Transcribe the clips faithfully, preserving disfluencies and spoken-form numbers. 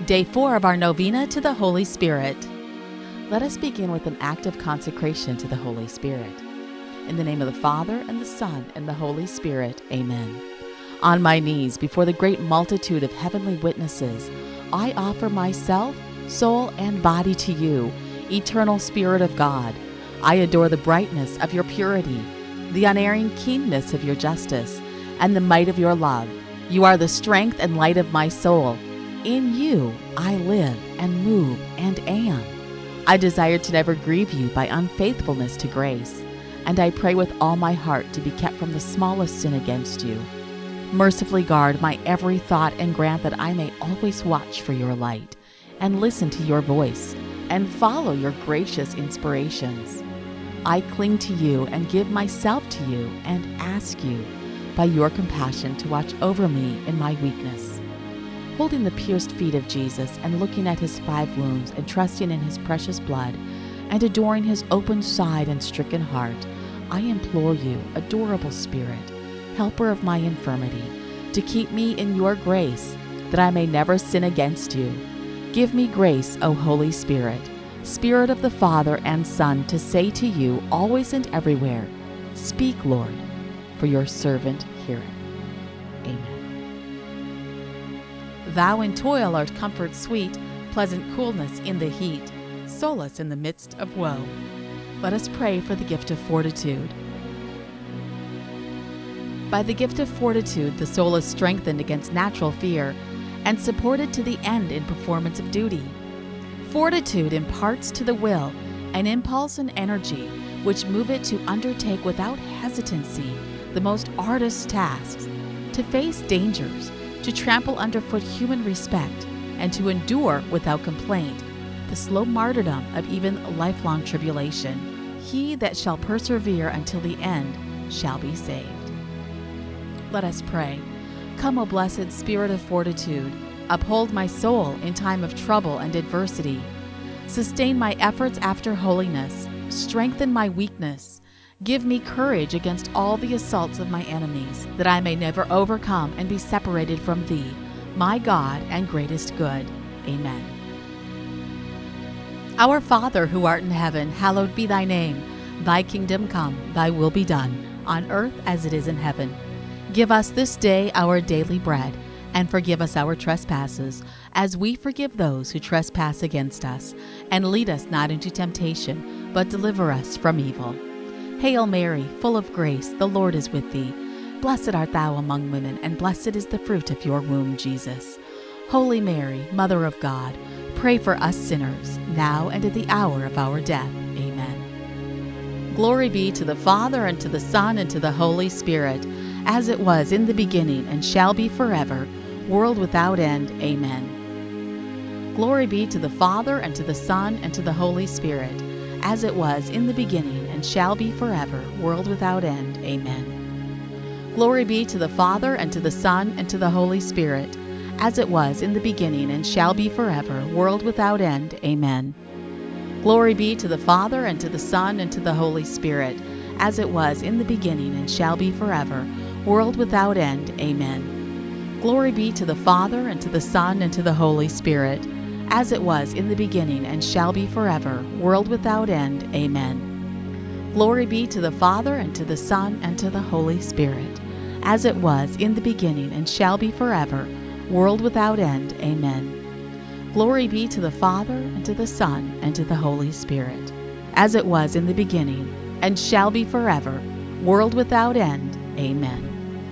Day four of our novena to the Holy Spirit. Let us begin with an act of consecration to the Holy Spirit. In the name of the Father, and the Son, and the Holy Spirit, amen. On my knees before the great multitude of heavenly witnesses, I offer myself, soul, and body to you, eternal Spirit of God. I adore the brightness of your purity, the unerring keenness of your justice, and the might of your love. You are the strength and light of my soul. In you I live and move and am. I desire to never grieve you by unfaithfulness to grace, and I pray with all my heart to be kept from the smallest sin against you. Mercifully guard my every thought and grant that I may always watch for your light and listen to your voice and follow your gracious inspirations. I cling to you and give myself to you and ask you, by your compassion, to watch over me in my weakness. Holding the pierced feet of Jesus and looking at his five wounds and trusting in his precious blood and adoring his open side and stricken heart, I implore you, adorable Spirit, helper of my infirmity, to keep me in your grace, that I may never sin against you. Give me grace, O Holy Spirit, Spirit of the Father and Son, to say to you always and everywhere, Speak, Lord, for your servant heareth. Amen. Thou in toil art comfort sweet, pleasant coolness in the heat, solace in the midst of woe. Let us pray for the gift of fortitude. By the gift of fortitude, the soul is strengthened against natural fear and supported to the end in performance of duty. Fortitude imparts to the will an impulse and energy which move it to undertake without hesitancy the most arduous tasks, to face dangers, to trample underfoot human respect, and to endure without complaint the slow martyrdom of even lifelong tribulation. He that shall persevere until the end shall be saved. Let us pray. Come, O blessed Spirit of fortitude, uphold my soul in time of trouble and adversity. Sustain my efforts after holiness. Strengthen my weakness. Give me courage against all the assaults of my enemies, that I may never overcome and be separated from thee, my God and greatest good. Amen. Our Father, who art in heaven, hallowed be thy name. Thy kingdom come, thy will be done, on earth as it is in heaven. Give us this day our daily bread, and forgive us our trespasses, as we forgive those who trespass against us. And lead us not into temptation, but deliver us from evil. Hail Mary, full of grace, the Lord is with thee. Blessed art thou among women, and blessed is the fruit of your womb, Jesus. Holy Mary, Mother of God, pray for us sinners, now and at the hour of our death. Amen. Glory be to the Father, and to the Son, and to the Holy Spirit, as it was in the beginning, and shall be forever, world without end. Amen. Glory be to the Father, and to the Son, and to the Holy Spirit, as it was in the beginning, and shall be forever, world without end. Amen. Glory be to the Father, and to the Son, and to the Holy Spirit, as it was in the beginning, and shall be forever, world without end. Amen. Glory be to the Father, and to the Son, and to the Holy Spirit, as it was in the beginning, and shall be forever, world without end. Amen. Glory be to the Father, and to the Son, and to the Holy Spirit, as it was in the beginning, and shall be forever, world without end. Amen. Glory be to the Father, and to the Son, and to the Holy Spirit, as it was in the beginning, and shall be forever, world without end. Amen. Glory be to the Father, and to the Son, and to the Holy Spirit, as it was in the beginning, and shall be forever, world without end. Amen.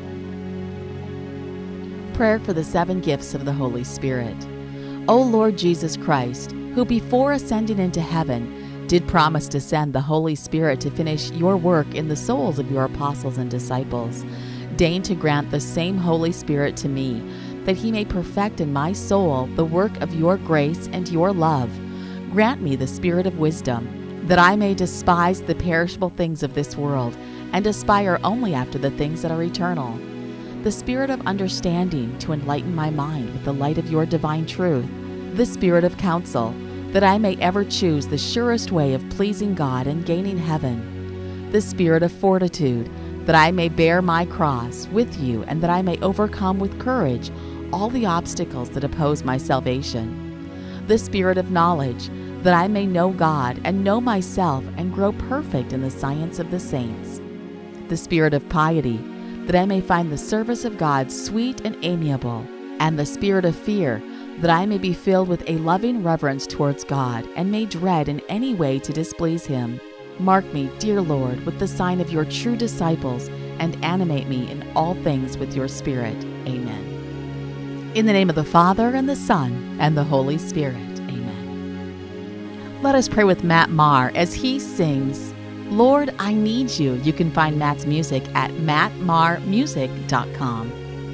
Prayer for the seven gifts of the Holy Spirit. O Lord Jesus Christ, who before ascending into heaven did promise to send the Holy Spirit to finish your work in the souls of your apostles and disciples, deign to grant the same Holy Spirit to me, that he may perfect in my soul the work of your grace and your love. Grant me the spirit of wisdom, that I may despise the perishable things of this world and aspire only after the things that are eternal. The spirit of understanding, to enlighten my mind with the light of your divine truth. The spirit of counsel, that I may ever choose the surest way of pleasing God and gaining heaven. The spirit of fortitude, that I may bear my cross with you, and that I may overcome with courage all the obstacles that oppose my salvation. The spirit of knowledge, that I may know God and know myself and grow perfect in the science of the saints. The spirit of piety, that I may find the service of God sweet and amiable. And the spirit of fear, that I may be filled with a loving reverence towards God and may dread in any way to displease Him. Mark me, dear Lord, with the sign of your true disciples and animate me in all things with your Spirit. Amen. In the name of the Father, and the Son, and the Holy Spirit. Amen. Let us pray with Matt Maher as he sings, Lord, I Need You. You can find Matt's music at matt maher music dot com.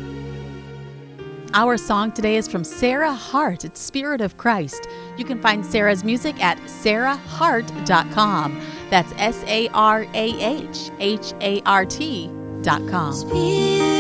Our song today is from Sarah Hart. It's Spirit of Christ. You can find Sarah's music at sarah hart dot com. That's S A R A H H A R T dot com.